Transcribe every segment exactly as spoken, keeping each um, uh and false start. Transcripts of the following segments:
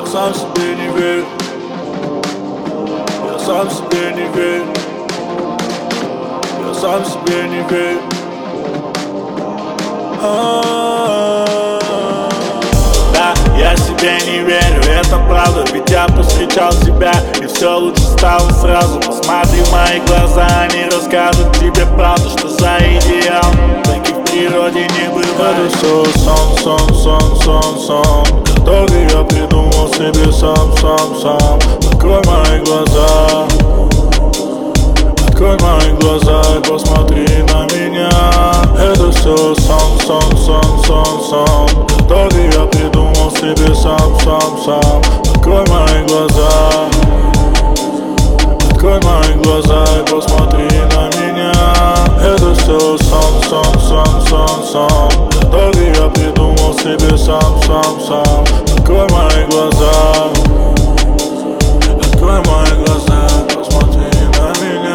сам себе не верю, я сам себе не верю, я сам себе не верю. Да, я себе не верю, это правда, ведь я повстречал себя, и все лучше стало сразу. Посмотри в мои глаза, они расскажут тебе правду, что за идеал таких в природе не бывает. Это все сон, сон, сон, сон, сон, который я придумал себе сам, сам, сам. Открой мои глаза, открой мои глаза и посмотри на меня. Это все сон, сон, сон, сон, сон, который я придумал себе сам, сам, сам. Открой мои глаза, открой мои глаза и посмотри на меня. Это все сон, сон, сон, сон, сон, который я придумал себе сам, сам, сам. Открой мои глаза, открой мои глаза и посмотри на меня.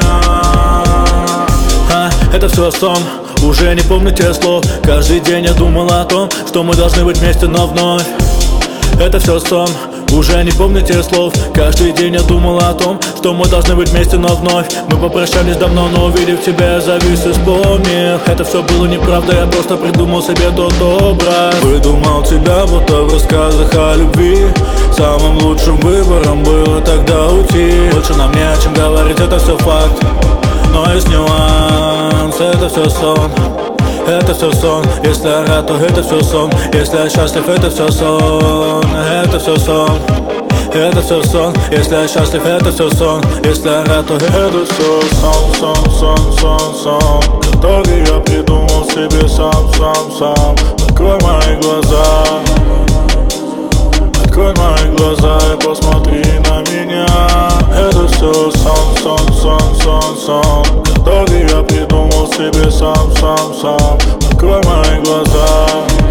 А, это все сон, уже не помню тех слов. Каждый день я думал о том, что мы должны быть вместе, но вновь. Это все сон, уже не помню тех слов. Каждый день я думал о том, что мы должны быть вместе, но вновь. Мы попрощались давно, но увидев тебя, я завис и вспомнил. Это все было неправда, я просто придумал себе тот образ. Выдумал тебя, будто в рассказах о любви. Самым лучшим выбором было тогда уйти. Больше нам не о чем говорить, это все факт, но есть нюанс, это все сон. Это все сон, если я рад, то это все сон. Если я счастлив, это все сон. Это все сон, это все сон. Если я счастлив, это все сон. Если я рад, то это все сон, сон, сон, сон, сон, который я придумал себе сам, сам, сам. Открой мои глаза, открой мои глаза и посмотри на меня. Это все сон, сон, сон, сон, сон, который я придумал себе сам, сам, сам. Открой мои глаза.